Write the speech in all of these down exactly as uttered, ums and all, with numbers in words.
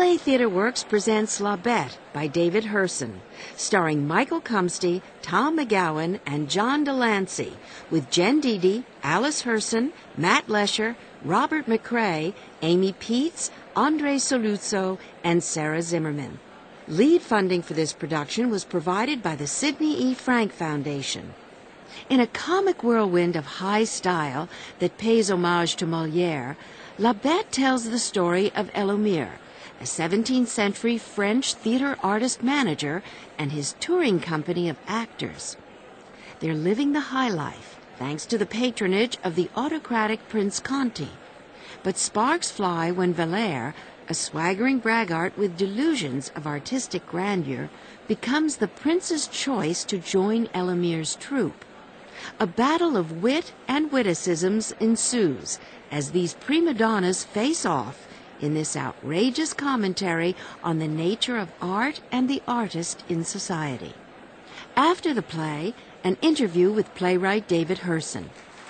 A Theatre Works presents La Bête by David Herson, starring Michael Cumsty, Tom McGowan, and John Delancey, with Jen Deedy, Alice Herson, Matt Lesher, Robert McCrae, Amy Peets, Andre Soluzzo, and Sarah Zimmerman. Lead funding for this production was provided by the Sidney E. Frank Foundation. In a comic whirlwind of high style that pays homage to Molière, La Bête tells the story of Élomir, a seventeenth century French theater artist-manager and his touring company of actors. They're living the high life, thanks to the patronage of the autocratic Prince Conti. But sparks fly when Valère, a swaggering braggart with delusions of artistic grandeur, becomes the prince's choice to join Élomir's troupe. A battle of wit and witticisms ensues as these prima donnas face off in this outrageous commentary on the nature of art and the artist in society. After the play, an interview with playwright David Herson.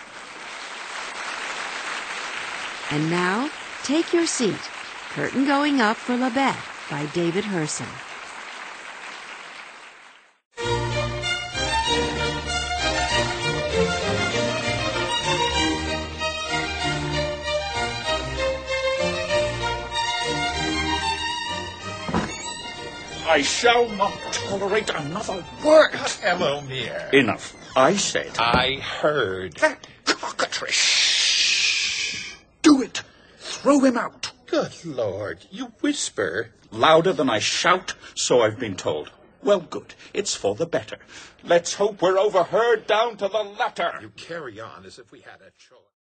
And now, take your seat. Curtain going up for La Bête by David Herson. I shall not tolerate another word. Élomir. Enough. I said. I heard. That cockatrice. Shh. Do it. Throw him out. Good Lord, you whisper. Louder than I shout, so I've been told. Well, good. It's for the better. Let's hope we're overheard down to the latter. You carry on as if we had a choice.